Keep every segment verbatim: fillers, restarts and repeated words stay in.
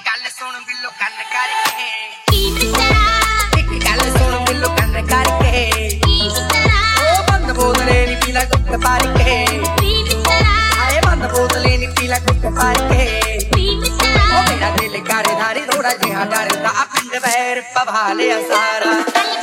गल सुन बिल्लो कन करके एक गल सुन बिल्लो कन करके ओ बंद बोतले नी पीला गुट पार के आए बंद बोतले नी पीला गुट पार के ओ मेरा दिल करे धारी थोड़ा जिहा डरदा पिंड बैर पवा लिया सारा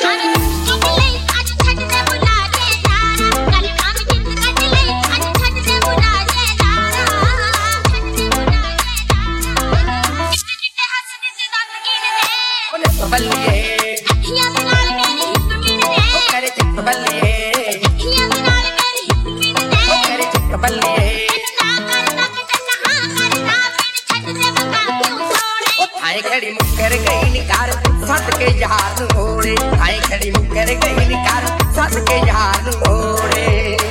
बल्लिए अखियां दे नाल मेरी हिप मिलदे ओ करे चिक बल्लिए अखियां दे नाल मेरी हिप मिलदे ओ करे चिक बल्लिए ना करना कि हां करना बिन छट दे बका क्यों छोड़े ओ थाए खड़ी मुकर गई निकार सद के यार नु होड़े थाए खड़ी मुकर गई निकार सद के यार नु होड़े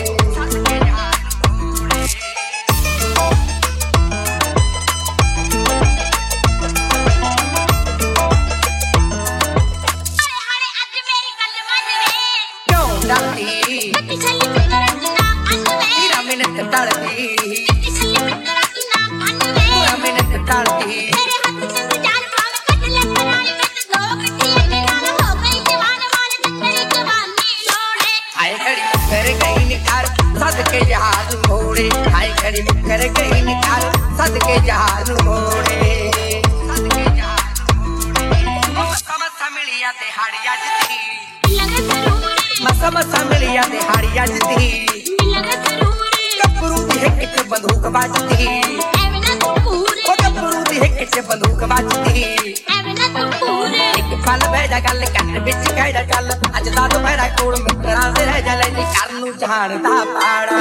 तेरा मिनट टलती तेरा मिनट टलती आए खड़ी मुकर गई निकार सद के जहाज मोड़े आए खड़ी मुकर गई निकार सद के जहाज मोड़े मसा मिलिया ते हाड़िया जती मसा मसा मिलिया ते हाड़िया जती गब्बरू दी हिक च बंदूक बाजती ओ गब्बरू दी हिक च बंदूक बाजती एक पल भेजा गल कट बिच कहड़ा चल अज दा दोपहरा कोल मित्रा दे रह जा ले कर नू जानदा पाड़ा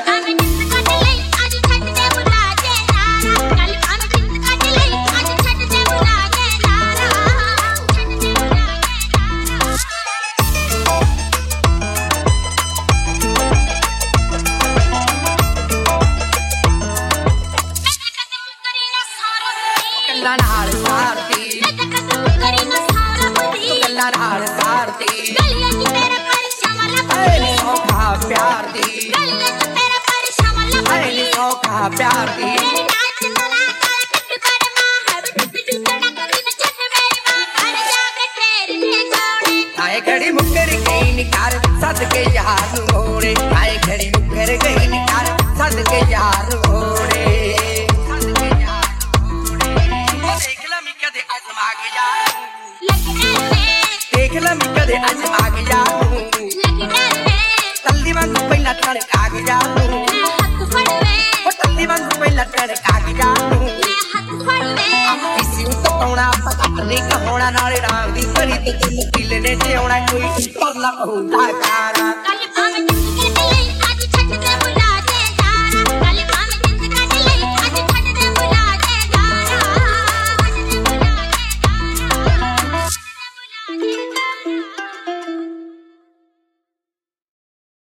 नाल सारती करी ना सारा बदी गल्ला नाल सारती गलियां च तेरा पर शमला बदी सौखा प्यार दी गलियां च तेरा पर शमला बदी सौखा प्यार दी मेरे नाच ना कर टट कर मां है टट टुटना कभी न छट मेरी मां कर जाके तेरे ने छोड़े आए खड़ी मुकर गई निकार सद के यार नु मोड़े आए खड़ी मुकर गई निकार सद के यार नु मोड़े देख ला मैं कदे अजमा के जानू तल्ली वांग पहिला तड़का के जानू हाथ फड़वे ओ तल्ली वांग पहिला तड़का के जानू हाथ फड़वे किसी तो तोड़ा पता नहीं कहोना नाले राम दी करी ते दिल किलने ते आउणा कोई परला होता कारा